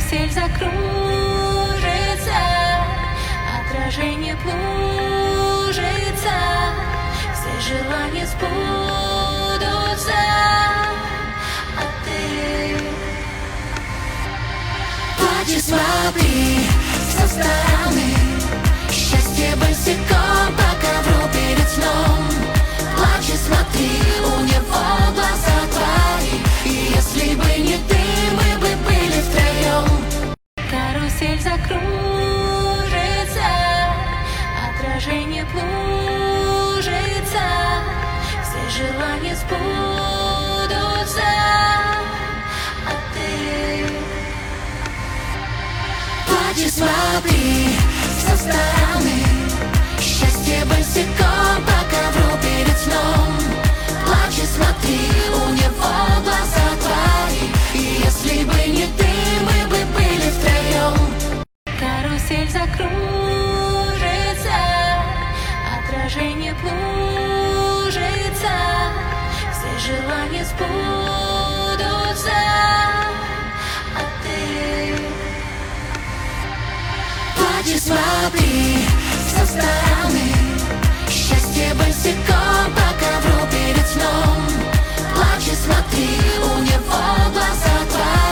Карусель закружится, отражение плужится, все желания сбудутся, а ты плачешь, смотри со стороны, счастье босиком по ковру перед сном. Плачешь, смотри, у него глаза твои, и если бы не ты, мы бы были втроем. Карусель закружится, отражение плужится, все желания сбудутся, а ты плачешь, смотри со стороны, счастье босиком по ковру перед сном. Плачешь, смотри, у него глаза твои, и если бы не ты, мы бы были втроем. Карусель закружится, отражение плужится, все желания сбудутся, а ты плачешь, смотри со стороны,